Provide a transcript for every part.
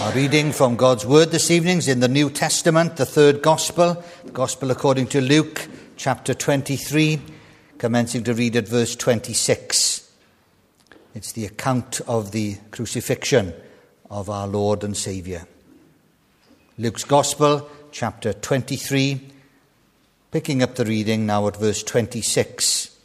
Our reading from God's Word this evening is in the New Testament, the third Gospel, the Gospel according to Luke, chapter 23, commencing to read at verse 26. It's the account of the crucifixion of our Lord and Saviour. Luke's Gospel, chapter 23, picking up the reading now at verse 26.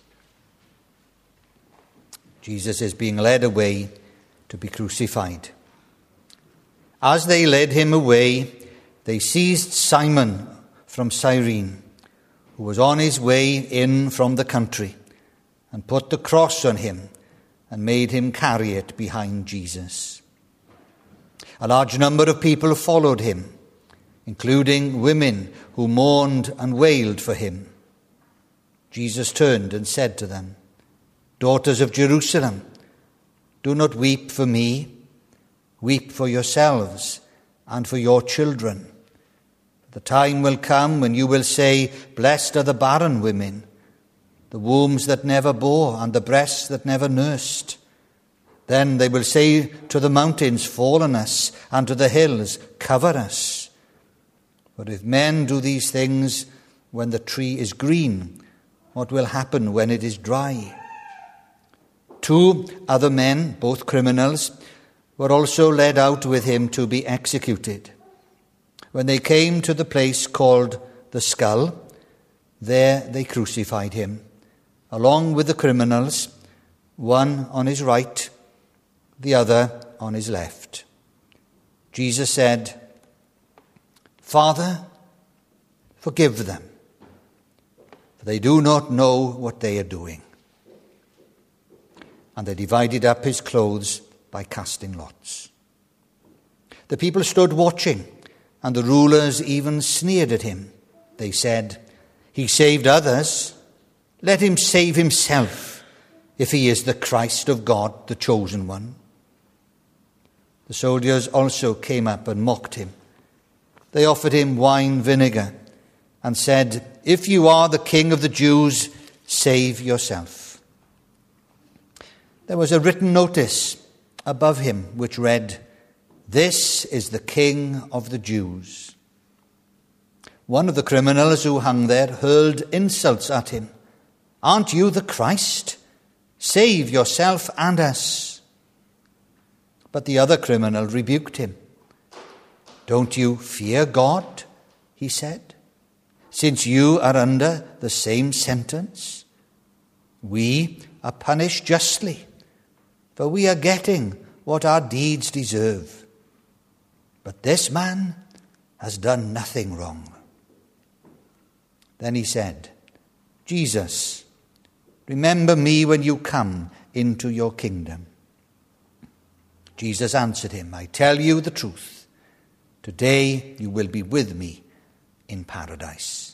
Jesus is being led away to be crucified. As they led him away, they seized Simon from Cyrene, who was on his way in from the country, and put the cross on him and made him carry it behind Jesus. A large number of people followed him, including women who mourned and wailed for him. Jesus turned and said to them, "Daughters of Jerusalem, do not weep for me. Weep for yourselves and for your children. The time will come when you will say, 'Blessed are the barren women, the wombs that never bore and the breasts that never nursed.' Then they will say to the mountains, 'Fall on us,' and to the hills, 'Cover us.' But if men do these things when the tree is green, what will happen when it is dry?" 2 other men, both criminals, were also led out with him to be executed. When they came to the place called the Skull, there they crucified him, along with the criminals, one on his right, the other on his left. Jesus said, "Father, forgive them, for they do not know what they are doing." And they divided up his clothes by casting lots. The people stood watching, and the rulers even sneered at him. They said, "He saved others. Let him save himself, if he is the Christ of God, the chosen one." The soldiers also came up and mocked him. They offered him wine vinegar and said, "If you are the king of the Jews, save yourself." There was a written notice above him which read, "This is the King of the Jews." One of the criminals who hung there hurled insults at him. "Aren't you the Christ? Save yourself and us." But the other criminal rebuked him. "Don't you fear God?" he said, "since you are under the same sentence? We are punished justly, for we are getting what our deeds deserve. But this man has done nothing wrong." Then he said, "Jesus, remember me when you come into your kingdom." Jesus answered him, "I tell you the truth. Today you will be with me in paradise."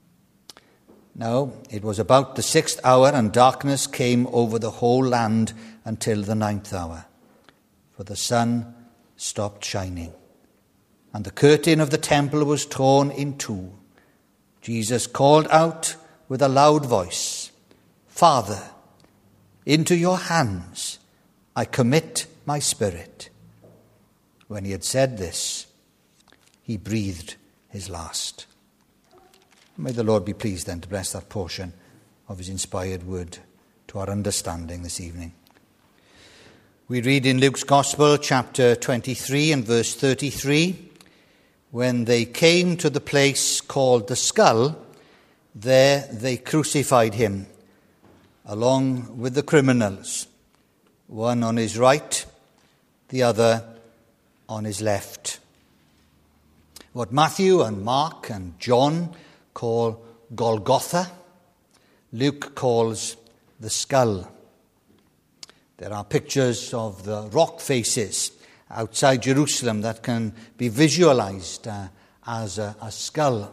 Now it was about the 6th hour, and darkness came over the whole land until the 9th hour. For the sun stopped shining, and the curtain of the temple was torn in two. Jesus called out with a loud voice, "Father, into your hands I commit my spirit." When he had said this, he breathed his last. May the Lord be pleased then to bless that portion of his inspired word to our understanding this evening. We read in Luke's Gospel, chapter 23 and verse 33, "When they came to the place called the Skull, there they crucified him, along with the criminals, one on his right, the other on his left." What Matthew and Mark and John call Golgotha, Luke calls the Skull. There are pictures of the rock faces outside Jerusalem that can be visualized as a skull.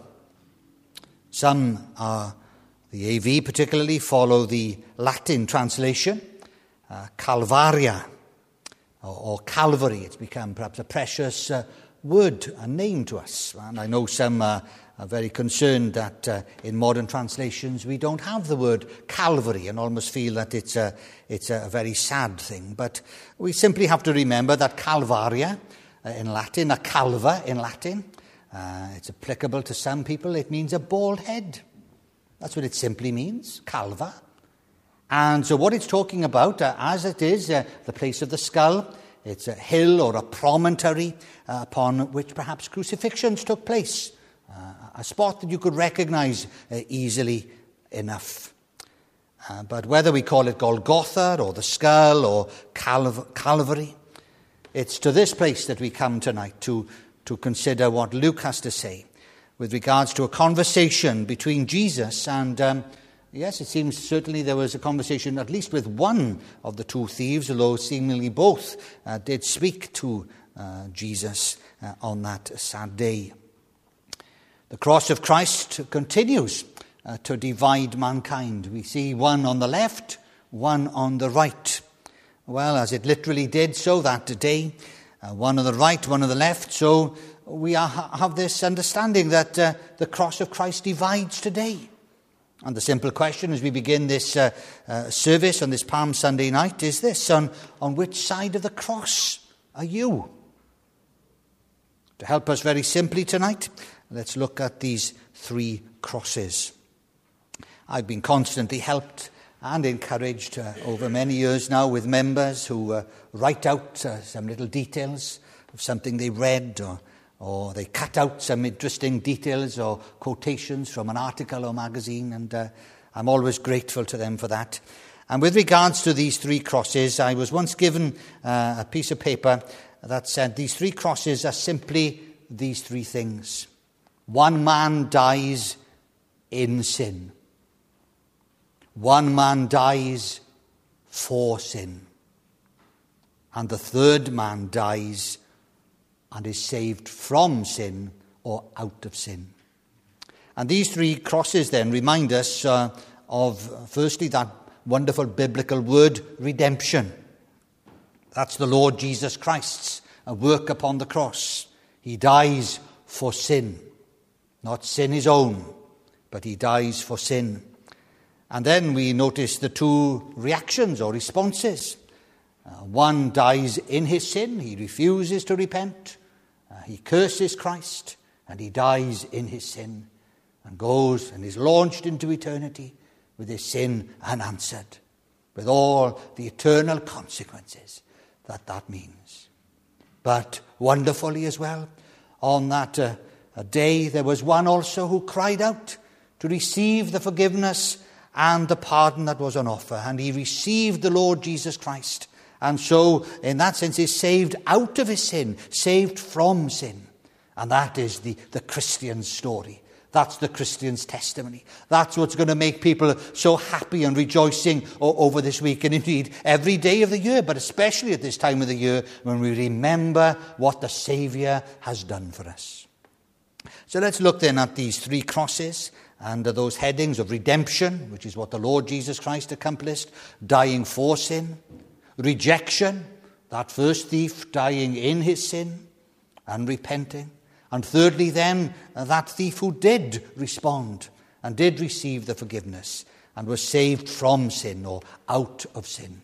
Some are, the AV particularly, follow the Latin translation, Calvaria, or Calvary. It's become perhaps a precious word, a name to us. And I know some are very concerned that in modern translations we don't have the word Calvary and almost feel that it's a very sad thing. But we simply have to remember that Calvaria in Latin, a calva in Latin. It's applicable to some people. It means a bald head. That's what it simply means, calva. And so what it's talking about, as it is the place of the skull, it's a hill or a promontory upon which perhaps crucifixions took place, a spot that you could recognize easily enough. But whether we call it Golgotha or the skull or Calvary, it's to this place that we come tonight to consider what Luke has to say with regards to a conversation between Jesus and, yes, it seems certainly there was a conversation at least with one of the two thieves, although seemingly both did speak to Jesus on that sad day. The cross of Christ continues to divide mankind. We see one on the left, one on the right. Well, as it literally did so that day, one on the right, one on the left, so we have this understanding that the cross of Christ divides today. And the simple question as we begin this service on this Palm Sunday night is this: on which side of the cross are you? To help us very simply tonight, let's look at these three crosses. I've been constantly helped and encouraged over many years now with members who write out some little details of something they read, or they cut out some interesting details or quotations from an article or magazine, and I'm always grateful to them for that. And with regards to these three crosses, I was once given a piece of paper that said these three crosses are simply these three things. One man dies in sin. One man dies for sin. And the third man dies and is saved from sin or out of sin. And these three crosses then remind us of, firstly, that wonderful biblical word, redemption. That's the Lord Jesus Christ's work upon the cross. He dies for sin, not sin his own, but he dies for sin. And then we notice the two reactions or responses. One dies in his sin. He refuses to repent. He curses Christ, and he dies in his sin and goes and is launched into eternity with his sin unanswered, with all the eternal consequences that means. But wonderfully as well, on that day there was one also who cried out to receive the forgiveness and the pardon that was on offer. And he received the Lord Jesus Christ. And so, in that sense, is saved out of his sin, saved from sin. And that is the Christian's story. That's the Christian's testimony. That's what's going to make people so happy and rejoicing over this week, and indeed every day of the year, but especially at this time of the year when we remember what the Saviour has done for us. So let's look then at these three crosses under those headings of redemption, which is what the Lord Jesus Christ accomplished, dying for sin, rejection, that first thief dying in his sin and repenting, and thirdly then, that thief who did respond and did receive the forgiveness and was saved from sin or out of sin.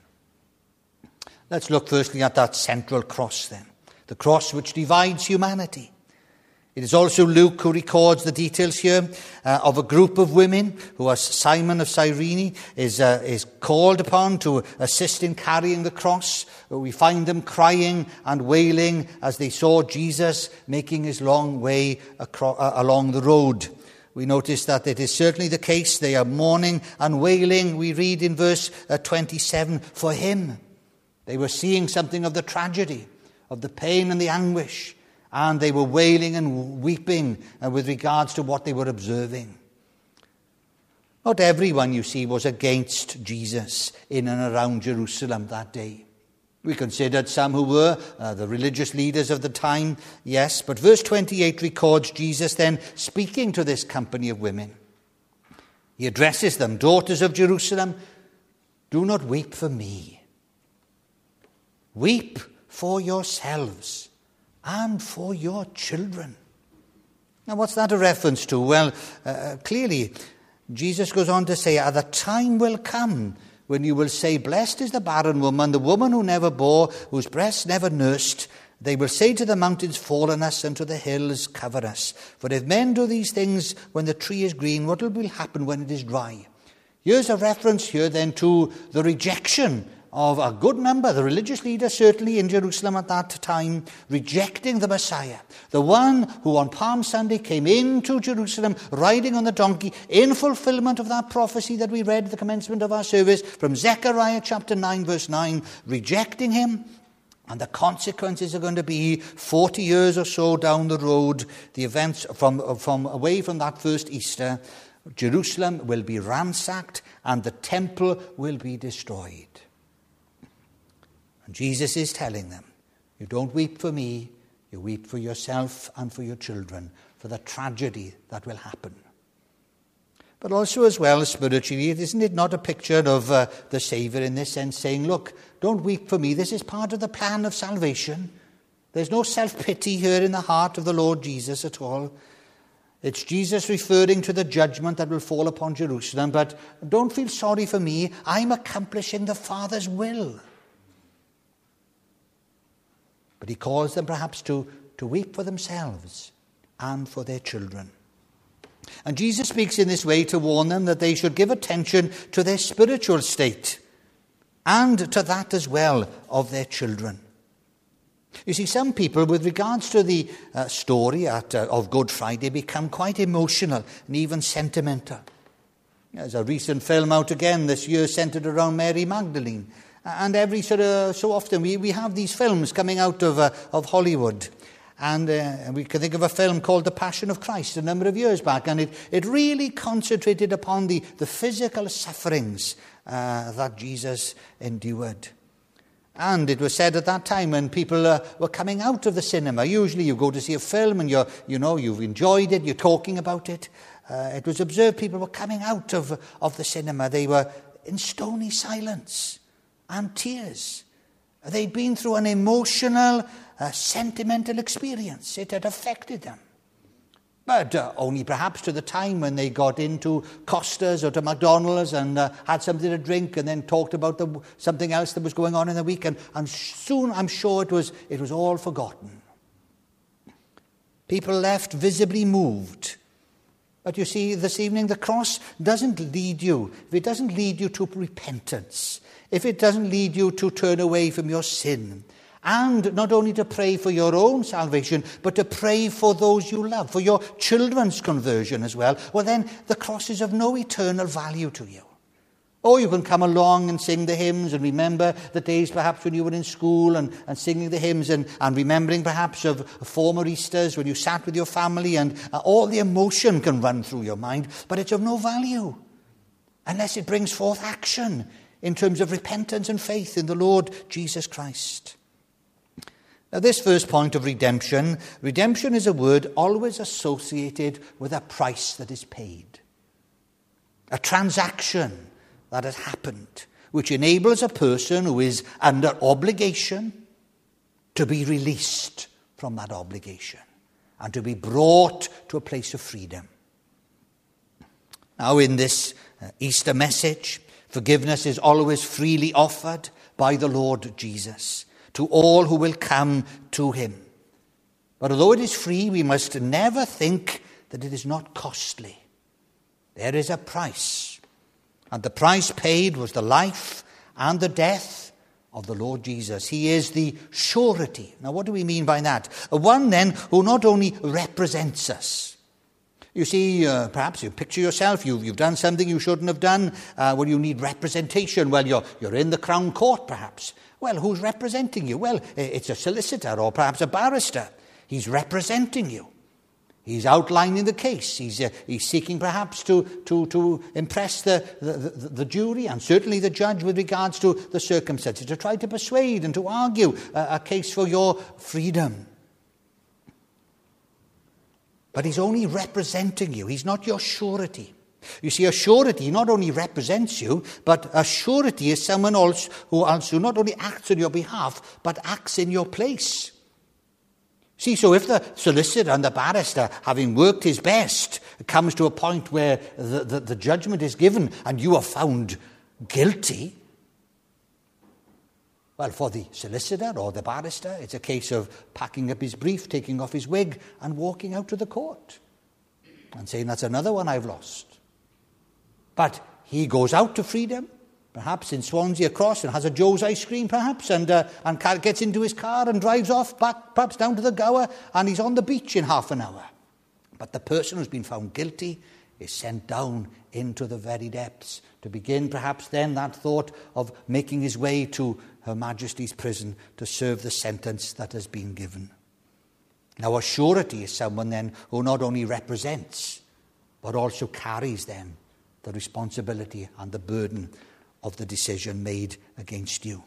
Let's look firstly at that central cross then, the cross which divides humanity. It is also Luke who records the details here of a group of women who, as Simon of Cyrene is called upon to assist in carrying the cross. We find them crying and wailing as they saw Jesus making his long way along the road. We notice that it is certainly the case. They are mourning and wailing, we read in verse 27, for him. They were seeing something of the tragedy, of the pain and the anguish. And they were wailing and weeping with regards to what they were observing. Not everyone, you see, was against Jesus in and around Jerusalem that day. We considered some who were the religious leaders of the time, yes, but verse 28 records Jesus then speaking to this company of women. He addresses them, daughters of Jerusalem, do not weep for me. Weep for yourselves and for your children. Now, what's that a reference to? Well, clearly, Jesus goes on to say, the time will come when you will say, blessed is the barren woman, the woman who never bore, whose breasts never nursed. They will say to the mountains, fall on us, and to the hills, cover us. For if men do these things when the tree is green, what will happen when it is dry? Here's a reference here then to the rejection of a good number, the religious leaders certainly in Jerusalem at that time, rejecting the Messiah. The one who on Palm Sunday came into Jerusalem riding on the donkey in fulfillment of that prophecy that we read at the commencement of our service from Zechariah chapter 9 verse 9, rejecting him. And the consequences are going to be 40 years or so down the road, the events from away from that first Easter, Jerusalem will be ransacked and the temple will be destroyed. And Jesus is telling them, you don't weep for me, you weep for yourself and for your children, for the tragedy that will happen. But also as well, spiritually, isn't it not a picture of the Saviour in this sense, saying, look, don't weep for me. This is part of the plan of salvation. There's no self-pity here in the heart of the Lord Jesus at all. It's Jesus referring to the judgment that will fall upon Jerusalem. But don't feel sorry for me. I'm accomplishing the Father's will. But he calls them perhaps to weep for themselves and for their children. And Jesus speaks in this way to warn them that they should give attention to their spiritual state and to that as well of their children. You see, some people, with regards to the story of Good Friday, become quite emotional and even sentimental. There's a recent film out again this year centered around Mary Magdalene. And every so often we have these films coming out of Hollywood. And we can think of a film called The Passion of Christ a number of years back. And it really concentrated upon the physical sufferings that Jesus endured. And it was said at that time when people were coming out of the cinema, usually you go to see a film and you've enjoyed it, you're talking about it. It was observed people were coming out of the cinema. They were in stony silence and tears. They'd been through an emotional, sentimental experience. It had affected them. But only perhaps to the time when they got into Costa's or to McDonald's and had something to drink and then talked about something else that was going on in the week. And soon, I'm sure it was all forgotten. People left visibly moved. But you see, this evening, the cross doesn't lead you. If it doesn't lead you to repentance, if it doesn't lead you to turn away from your sin, and not only to pray for your own salvation, but to pray for those you love, for your children's conversion as well, well then the cross is of no eternal value to you. Or you can come along and sing the hymns and remember the days perhaps when you were in school and singing the hymns and remembering perhaps of former Easters when you sat with your family and all the emotion can run through your mind, but it's of no value unless it brings forth action in terms of repentance and faith in the Lord Jesus Christ. Now, this first point of redemption is a word always associated with a price that is paid. A transaction that has happened, which enables a person who is under obligation to be released from that obligation and to be brought to a place of freedom. Now, in this Easter message, forgiveness is always freely offered by the Lord Jesus to all who will come to him. But although it is free, we must never think that it is not costly. There is a price, and the price paid was the life and the death of the Lord Jesus. He is the surety. Now, what do we mean by that? One then who not only represents us. You see, perhaps you picture yourself, you've done something you shouldn't have done. Well, you need representation. Well, you're in the Crown Court, perhaps. Well, who's representing you? Well, it's a solicitor or perhaps a barrister. He's representing you. He's outlining the case. He's seeking perhaps to impress the jury and certainly the judge with regards to the circumstances, to try to persuade and to argue a case for your freedom. But he's only representing you. He's not your surety. You see, a surety not only represents you, but a surety is someone else who not only acts on your behalf, but acts in your place. See, so if the solicitor and the barrister, having worked his best, comes to a point where the judgment is given and you are found guilty, Well, for the solicitor or the barrister, it's a case of packing up his brief, taking off his wig, and walking out to the court and saying, that's another one I've lost. But he goes out to freedom, perhaps in Swansea Across, and has a Joe's ice cream, perhaps, and gets into his car and drives off back, perhaps down to the Gower, and he's on the beach in half an hour. But the person who's been found guilty is sent down into the very depths to begin, perhaps then, that thought of making his way to Her Majesty's prison to serve the sentence that has been given. Now, a surety is someone then who not only represents, but also carries then the responsibility and the burden of the decision made against you.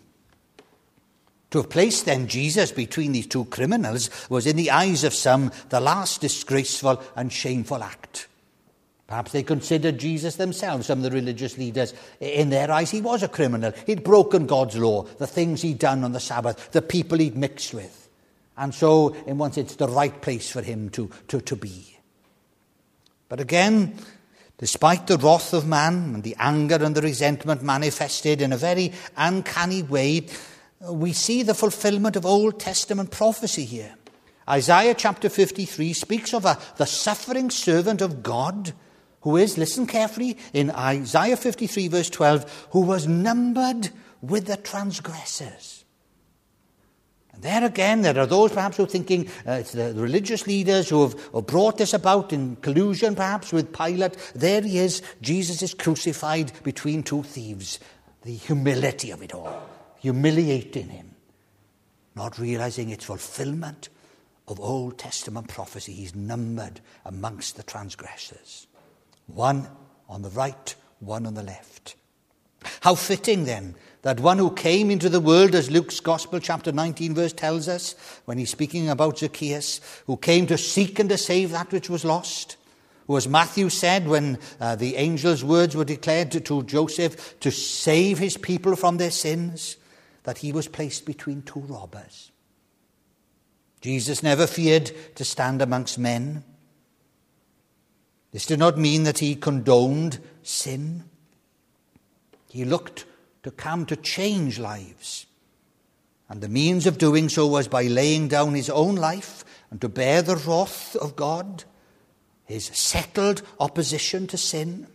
To have placed then Jesus between these two criminals was, in the eyes of some, the last disgraceful and shameful act. Perhaps they considered Jesus themselves, some of the religious leaders. In their eyes, he was a criminal. He'd broken God's law, the things he'd done on the Sabbath, the people he'd mixed with. And so, in one sense, the right place for him to be. But again, despite the wrath of man and the anger and the resentment manifested in a very uncanny way, we see the fulfillment of Old Testament prophecy here. Isaiah chapter 53 speaks of the suffering servant of God, who is, listen carefully, in Isaiah 53 verse 12, who was numbered with the transgressors. And there again, there are those perhaps who are thinking it's the religious leaders who have brought this about in collusion perhaps with Pilate. There he is, Jesus is crucified between two thieves. The humility of it all, humiliating him, not realizing its fulfillment of Old Testament prophecy. He's numbered amongst the transgressors. One on the right, one on the left. How fitting then that one who came into the world, as Luke's Gospel chapter 19 verse tells us, when he's speaking about Zacchaeus, who came to seek and to save that which was lost, who, as Matthew said when the angel's words were declared to Joseph to save his people from their sins, that he was placed between two robbers. Jesus never feared to stand amongst men. This did not mean that he condoned sin. He looked to come to change lives. And the means of doing so was by laying down his own life and to bear the wrath of God, his settled opposition to sin,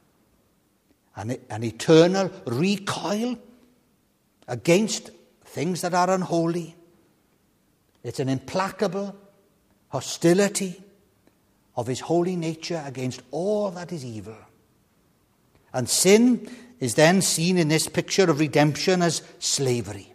and an eternal recoil against things that are unholy. It's an implacable hostility of his holy nature against all that is evil. And sin is then seen in this picture of redemption as slavery.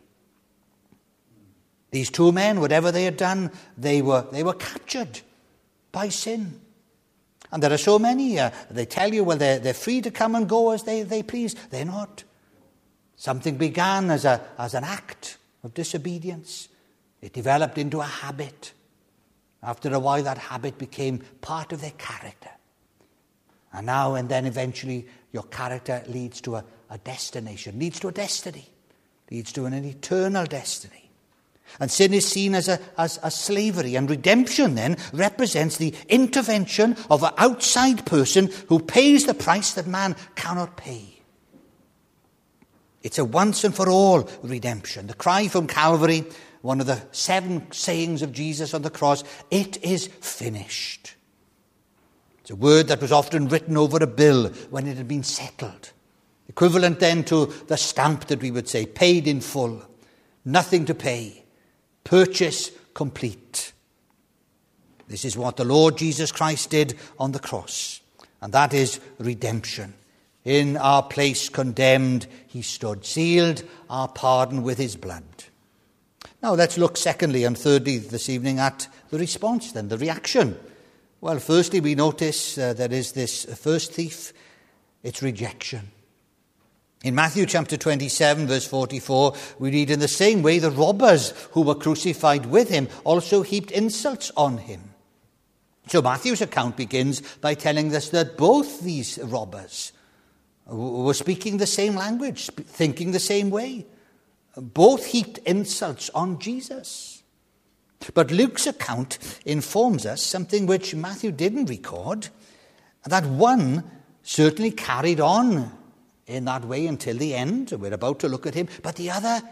These two men, whatever they had done, they were captured by sin. And there are so many, they tell you, well, they're free to come and go as they please. They're not. Something began as an act of disobedience. It developed into a habit. After a while, that habit became part of their character. And now and then eventually your character leads to a destination, leads to a destiny, leads to an eternal destiny. And sin is seen as a slavery, and redemption then represents the intervention of an outside person who pays the price that man cannot pay. It's a once and for all redemption. The cry from Calvary, one of the 7 sayings of Jesus on the cross, it is finished. It's a word that was often written over a bill when it had been settled. Equivalent then to the stamp that we would say, paid in full, nothing to pay, purchase complete. This is what the Lord Jesus Christ did on the cross, and that is redemption. In our place condemned, he stood, sealed our pardon with his blood. Now let's look secondly and thirdly this evening at the response then, the reaction. Well, firstly we notice there is this first thief, it's rejection. In Matthew chapter 27 verse 44 we read, in the same way the robbers who were crucified with him also heaped insults on him. So Matthew's account begins by telling us that both these robbers were speaking the same language, thinking the same way. Both heaped insults on Jesus. But Luke's account informs us something which Matthew didn't record, that one certainly carried on in that way until the end. We're about to look at him. But the other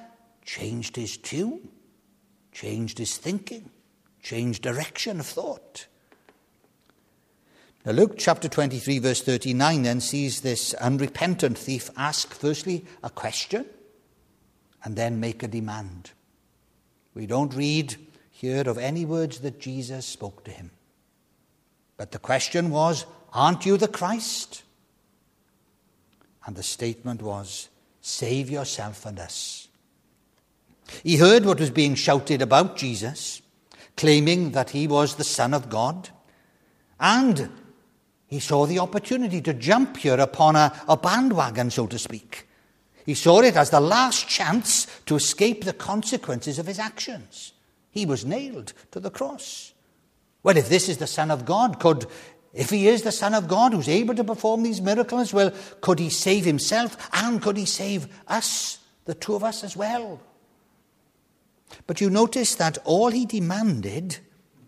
changed his tune, changed his thinking, changed direction of thought. Now Luke chapter 23 verse 39 then sees this unrepentant thief ask firstly a question and then make a demand. We don't read here of any words that Jesus spoke to him. But the question was, aren't you the Christ? And the statement was, save yourself and us. He heard what was being shouted about Jesus, claiming that he was the Son of God. And he saw the opportunity to jump here upon a bandwagon, so to speak. He saw it as the last chance to escape the consequences of his actions. He was nailed to the cross. Well, if this is the Son of God, if he is the Son of God who's able to perform these miracles, well, could he save himself and could he save us, the two of us as well? But you notice that all he demanded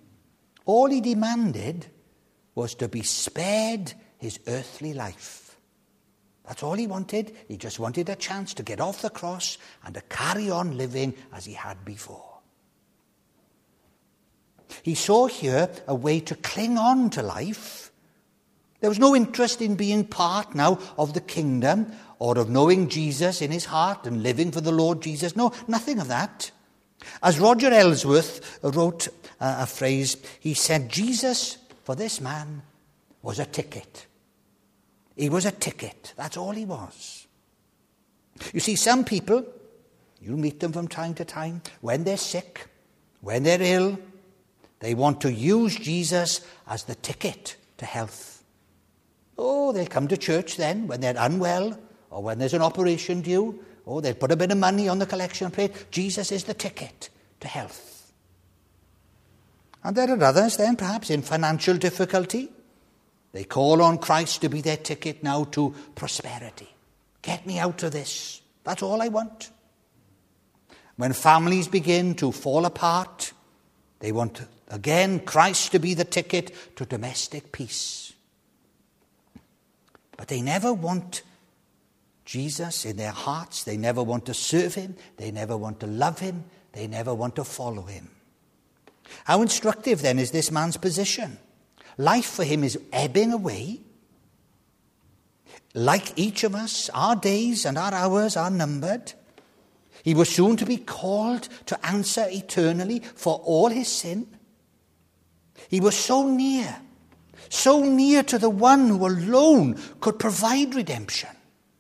was to be spared his earthly life. That's all he wanted. He just wanted a chance to get off the cross and to carry on living as he had before. He saw here a way to cling on to life. There was no interest in being part now of the kingdom or of knowing Jesus in his heart and living for the Lord Jesus. No, nothing of that. As Roger Ellsworth wrote a phrase, he said, Jesus, for this man, was a ticket. He was a ticket. That's all he was. You see, some people, you meet them from time to time, when they're sick, when they're ill, they want to use Jesus as the ticket to health. Oh, they'll come to church then when they're unwell or when there's an operation due. Oh, they'll put a bit of money on the collection plate. Jesus is the ticket to health. And there are others then, perhaps in financial difficulty. They call on Christ to be their ticket now to prosperity. Get me out of this. That's all I want. When families begin to fall apart, they want, again, Christ to be the ticket to domestic peace. But they never want Jesus in their hearts. They never want to serve him. They never want to love him. They never want to follow him. How instructive, then, is this man's position? Life for him is ebbing away. Like each of us, our days and our hours are numbered. He was soon to be called to answer eternally for all his sin. He was so near to the one who alone could provide redemption.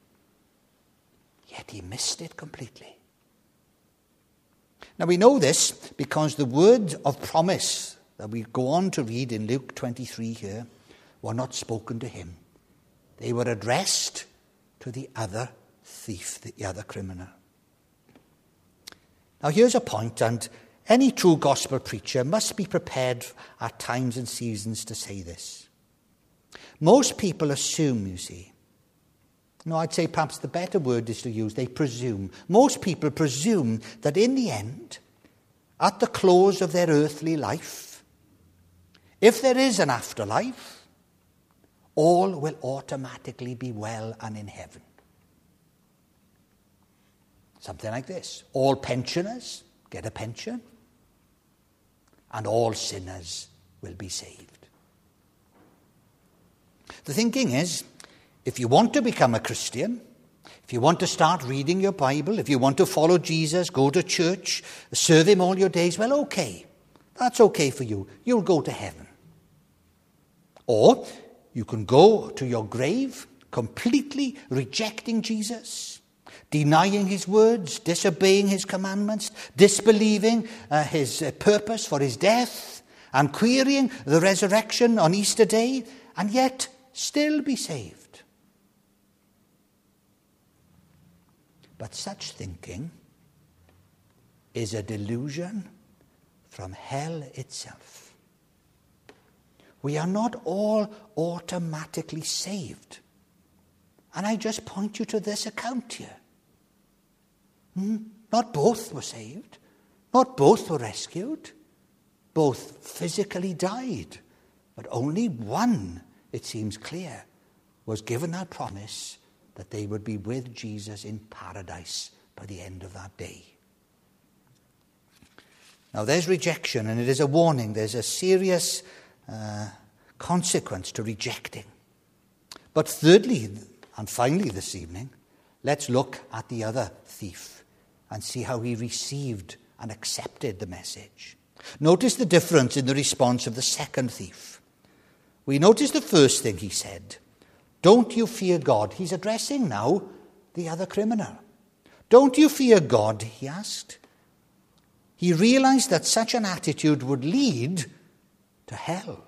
Yet he missed it completely. Now we know this because the word of promise that we go on to read in Luke 23 here were not spoken to him. They were addressed to the other thief, the other criminal. Now here's a point, and any true gospel preacher must be prepared at times and seasons to say this. Most people assume, you see. No, I'd say perhaps the better word is to use, they presume. Most people presume that in the end, at the close of their earthly life, if there is an afterlife, all will automatically be well and in heaven. Something like this. All pensioners get a pension, and all sinners will be saved. The thinking is, if you want to become a Christian, if you want to start reading your Bible, if you want to follow Jesus, go to church, serve him all your days, well, okay. That's okay for you. You'll go to heaven. Or you can go to your grave completely rejecting Jesus, denying his words, disobeying his commandments, disbelieving his purpose for his death, and querying the resurrection on Easter Day, and yet still be saved. But such thinking is a delusion from hell itself. We are not all automatically saved. And I just point you to this account here. Not both were saved. Not both were rescued. Both physically died. But only one, it seems clear, was given that promise that they would be with Jesus in paradise by the end of that day. Now there's rejection, and it is a warning. There's a serious consequence to rejecting. But thirdly, and finally this evening, let's look at the other thief and see how he received and accepted the message. Notice the difference in the response of the second thief. We notice the first thing he said. Don't you fear God? He's addressing now the other criminal. Don't you fear God? He asked. He realized that such an attitude would lead to hell.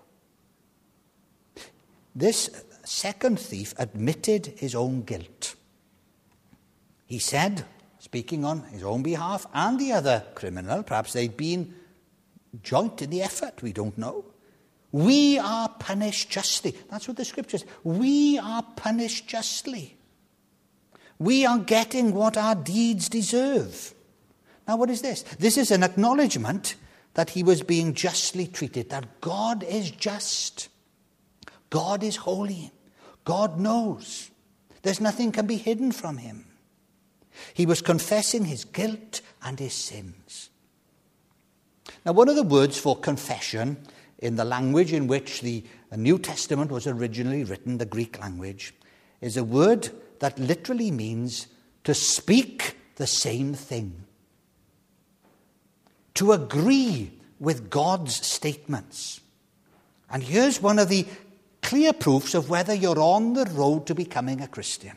This second thief admitted his own guilt. He said, speaking on his own behalf and the other criminal, perhaps they'd been joint in the effort, we don't know. We are punished justly. That's what the scripture says. We are punished justly. We are getting what our deeds deserve. Now what is this? This is an acknowledgement that he was being justly treated, that God is just. God is holy. God knows. There's nothing can be hidden from him. He was confessing his guilt and his sins. Now, one of the words for confession in the language in which the New Testament was originally written, the Greek language, is a word that literally means to speak the same thing. To agree with God's statements. And here's one of the clear proofs of whether you're on the road to becoming a Christian.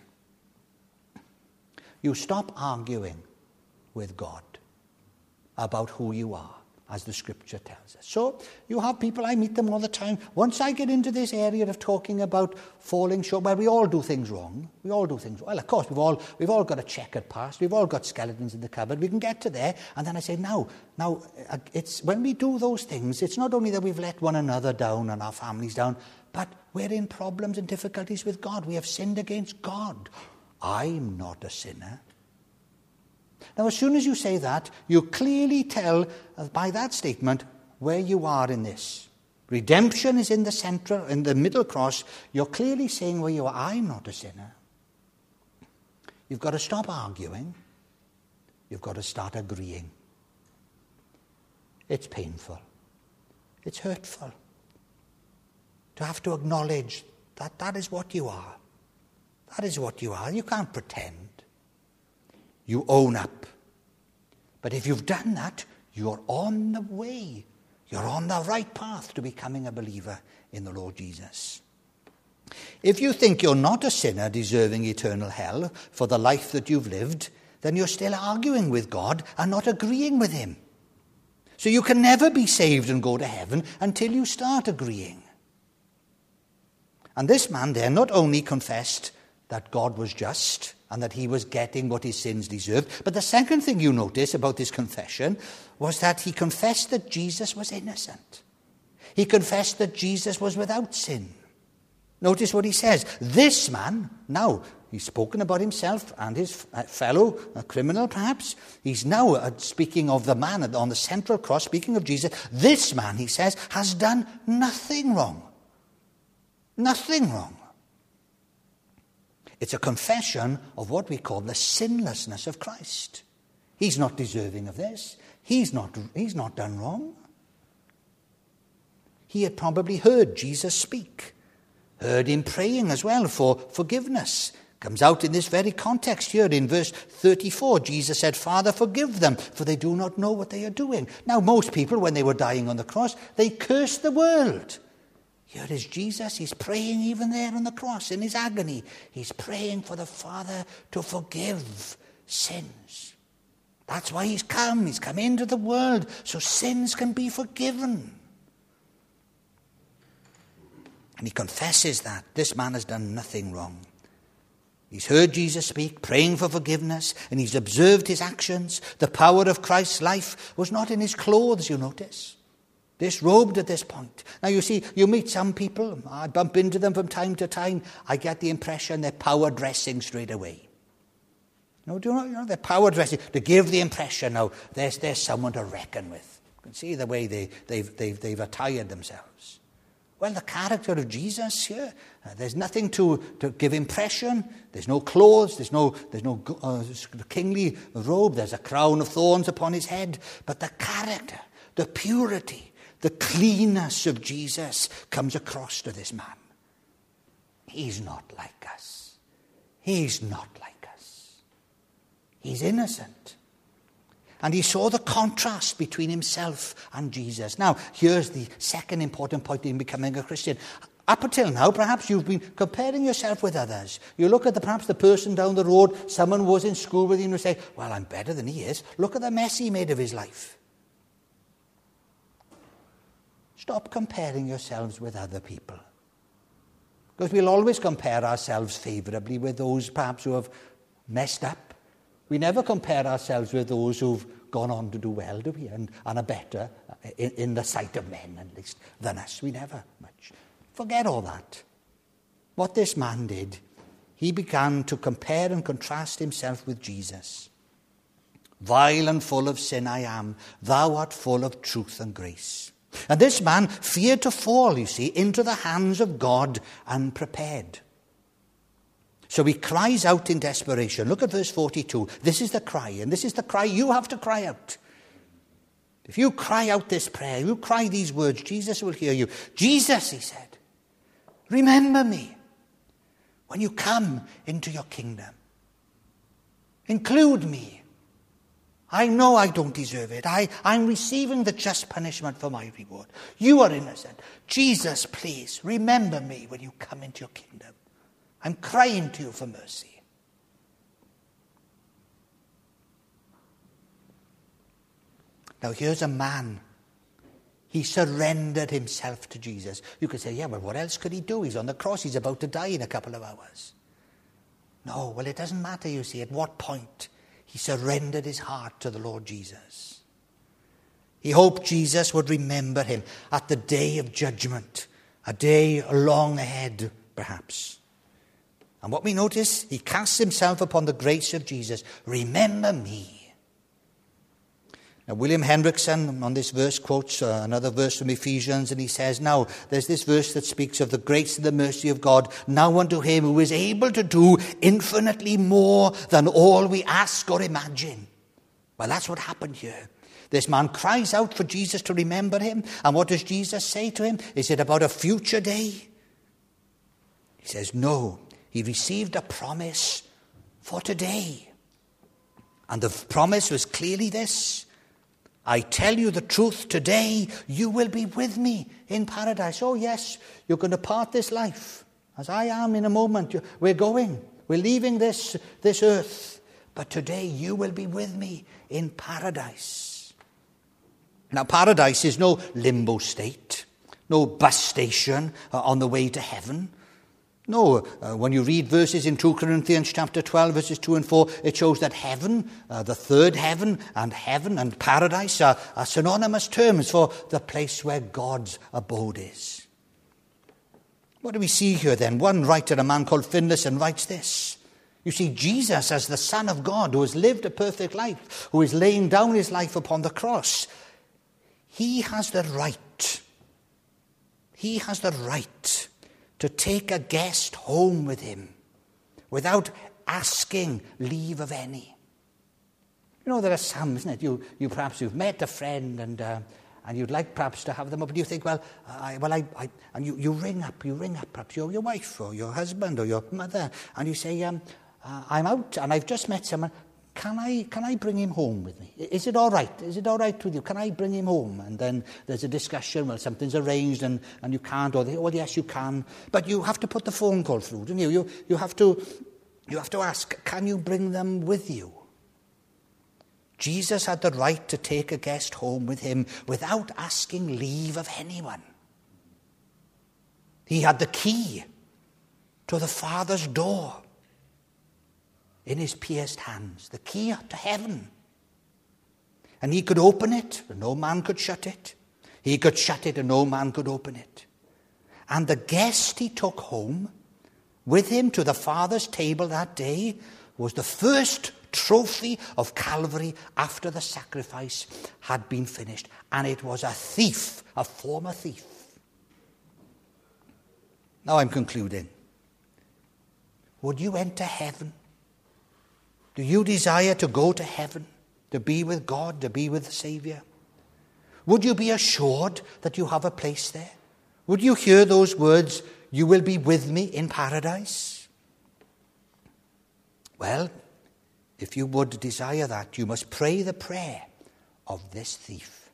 You stop arguing with God about who you are, as the scripture tells us. So you have people, I meet them all the time. Once I get into this area of talking about falling short, well, we all do things wrong. We all do things wrong. Well, of course, we've all got a checkered past. We've all got skeletons in the cupboard. We can get to there. And then I say, now, it's when we do those things, it's not only that we've let one another down and our families down, but we're in problems and difficulties with God. We have sinned against God. I'm not a sinner. Now, as soon as you say that, you clearly tell by that statement where you are in this. Redemption is in the central, in the middle cross. You're clearly saying where you are. I'm not a sinner. You've got to stop arguing. You've got to start agreeing. It's painful. It's hurtful to have to acknowledge that that is what you are. That is what you are. You can't pretend. You own up. But if you've done that, you're on the way. You're on the right path to becoming a believer in the Lord Jesus. If you think you're not a sinner deserving eternal hell for the life that you've lived, then you're still arguing with God and not agreeing with him. So you can never be saved and go to heaven until you start agreeing. And this man there not only confessed that God was just and that he was getting what his sins deserved, but the second thing you notice about this confession was that he confessed that Jesus was innocent. He confessed that Jesus was without sin. Notice what he says. This man, now, he's spoken about himself and his fellow criminal perhaps. He's now speaking of the man on the central cross, speaking of Jesus. This man, he says, has done nothing wrong. Nothing wrong. It's a confession of what we call the sinlessness of Christ. He's not deserving of this. He's not done wrong. He had probably heard Jesus speak, heard him praying as well for forgiveness. Comes out in this very context here in verse 34. Jesus said, Father, forgive them, for they do not know what they are doing. Now, most people, when they were dying on the cross, they cursed the world. Here is Jesus. He's praying even there on the cross in his agony. He's praying for the Father to forgive sins. That's why he's come. He's come into the world so sins can be forgiven. And he confesses that this man has done nothing wrong. He's heard Jesus speak, praying for forgiveness, and he's observed his actions. The power of Christ's life was not in his clothes, you notice. Disrobed at this point. Now you see, you meet some people, I bump into them from time to time, I get the impression they're power dressing straight away. No, do you know, they're power dressing to give the impression now there's someone to reckon with. You can see the way they've attired themselves. Well, the character of Jesus here, there's nothing to give impression. There's no clothes. There's no kingly robe. There's a crown of thorns upon his head. But the character the purity, the cleanness of Jesus comes across to this man. He's not like us. He's not like us. He's innocent. And he saw the contrast between himself and Jesus. Now, here's the second important point in becoming a Christian. Up until now, perhaps you've been comparing yourself with others. You look at perhaps the person down the road, someone who was in school with you, and you say, well, I'm better than he is. Look at the mess he made of his life. Stop comparing yourselves with other people. Because we'll always compare ourselves favourably with those perhaps who have messed up. We never compare ourselves with those who've gone on to do well, do we? And are better, in the sight of men at least, than us. We never much. Forget all that. What this man did, he began to compare and contrast himself with Jesus. Vile and full of sin I am, thou art full of truth and grace. And this man feared to fall, you see, into the hands of God unprepared. So he cries out in desperation. Look at verse 42. This is the cry, and this is the cry you have to cry out. If you cry out this prayer, you cry these words, Jesus will hear you. Jesus, he said, remember me when you come into your kingdom. Include me. I know I don't deserve it. I'm receiving the just punishment for my reward. You are innocent. Jesus, please, remember me when you come into your kingdom. I'm crying to you for mercy. Now here's a man. He surrendered himself to Jesus. You could say, yeah, well, what else could he do? He's on the cross. He's about to die in a couple of hours. No, well, it doesn't matter, you see, at what point he surrendered his heart to the Lord Jesus. He hoped Jesus would remember him at the day of judgment, a day long ahead, perhaps. And what we notice, he casts himself upon the grace of Jesus. Remember me. Now, William Hendrickson on this verse quotes another verse from Ephesians, and he says, now, there's this verse that speaks of the grace and the mercy of God, now unto him who is able to do infinitely more than all we ask or imagine. Well, that's what happened here. This man cries out for Jesus to remember him, and what does Jesus say to him? Is it about a future day? He says, no. He received a promise for today. And the promise was clearly this. I tell you the truth, today you will be with me in paradise. Oh yes, you're going to part this life. As I am in a moment. We're leaving this earth. But today you will be with me in paradise. Now paradise is no limbo state. No bus station on the way to heaven. No, when you read verses in 2 Corinthians chapter 12, verses 2 and 4, it shows that heaven, the third heaven and paradise are synonymous terms for the place where God's abode is. What do we see here then? One writer, a man called Finlayson, writes this. You see, Jesus as the Son of God, who has lived a perfect life, who is laying down his life upon the cross, he has the right. He has the right to take a guest home with him without asking leave of any. You know, there are some, isn't it? You've met a friend and you'd like perhaps to have them up, and you think, and you ring up perhaps your wife or your husband or your mother, and you say, I'm out and I've just met someone. Can I bring him home with me? Is it all right? Is it all right with you? Can I bring him home? And then there's a discussion. Well, something's arranged and you can't. Or well, yes, you can. But you have to put the phone call through, don't you? You have to ask, can you bring them with you? Jesus had the right to take a guest home with him without asking leave of anyone. He had the key to the Father's door in his pierced hands, the key to heaven. And he could open it, and no man could shut it. He could shut it, and no man could open it. And the guest he took home with him to the Father's table that day was the first trophy of Calvary after the sacrifice had been finished. And it was a thief, a former thief. Now I'm concluding. Would you enter heaven? Do you desire to go to heaven, to be with God, to be with the Saviour? Would you be assured that you have a place there? Would you hear those words, "You will be with me in paradise"? Well, if you would desire that, you must pray the prayer of this thief.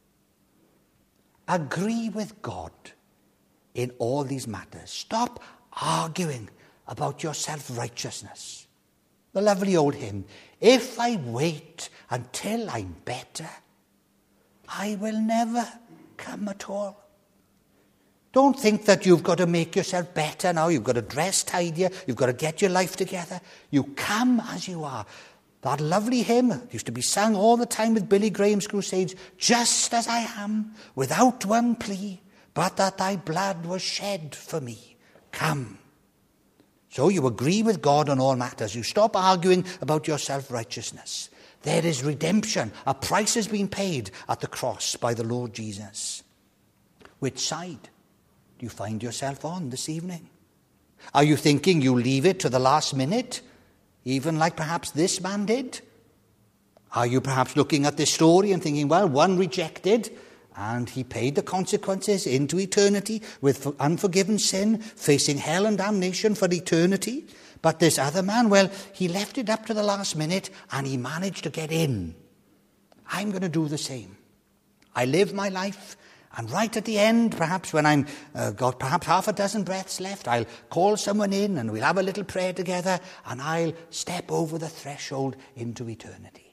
Agree with God in all these matters. Stop arguing about your self-righteousness. The lovely old hymn, "If I wait until I'm better, I will never come at all." Don't think that you've got to make yourself better now. You've got to dress tidier. You've got to get your life together. You come as you are. That lovely hymn used to be sung all the time with Billy Graham's crusades. "Just as I am, without one plea, but that thy blood was shed for me. Come." So you agree with God on all matters. You stop arguing about your self-righteousness. There is redemption. A price has been paid at the cross by the Lord Jesus. Which side do you find yourself on this evening? Are you thinking you leave it to the last minute, even like perhaps this man did? Are you perhaps looking at this story and thinking, well, one rejected and he paid the consequences into eternity with unforgiven sin, facing hell and damnation for eternity? But this other man, well, he left it up to the last minute and he managed to get in. I'm going to do the same. I live my life, and right at the end, perhaps when I'm got perhaps half a dozen breaths left, I'll call someone in and we'll have a little prayer together and I'll step over the threshold into eternity.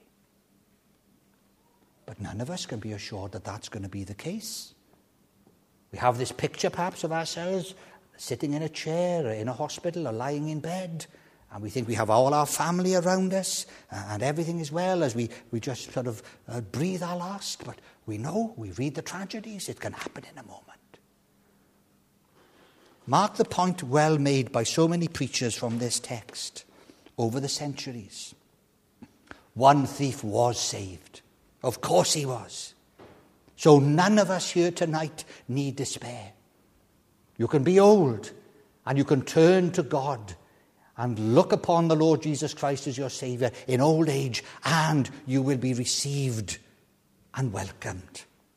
But none of us can be assured that that's going to be the case. We have this picture perhaps of ourselves sitting in a chair or in a hospital or lying in bed, and we think we have all our family around us and everything is well as we just sort of breathe our last. But we know, we read the tragedies, it can happen in a moment. Mark the point well made by so many preachers from this text over the centuries. One thief was saved. Of course he was. So none of us here tonight need despair. You can be old and you can turn to God and look upon the Lord Jesus Christ as your Saviour in old age, and you will be received and welcomed.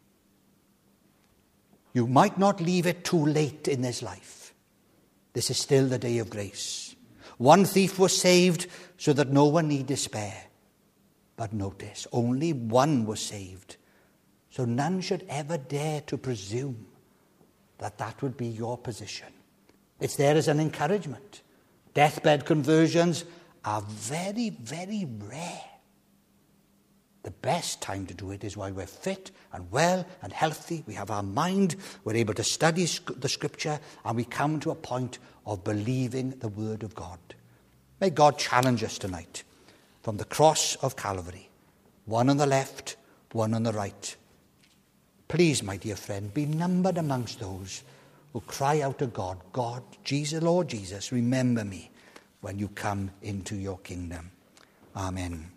You might not leave it too late in this life. This is still the day of grace. One thief was saved so that no one need despair. But notice, only one was saved. So none should ever dare to presume that that would be your position. It's there as an encouragement. Deathbed conversions are very, very rare. The best time to do it is while we're fit and well and healthy. We have our mind, we're able to study the Scripture, and we come to a point of believing the Word of God. May God challenge us tonight from the cross of Calvary. One on the left, one on the right. Please, my dear friend, be numbered amongst those who cry out to God, "God, Jesus, Lord Jesus, remember me when you come into your kingdom." Amen.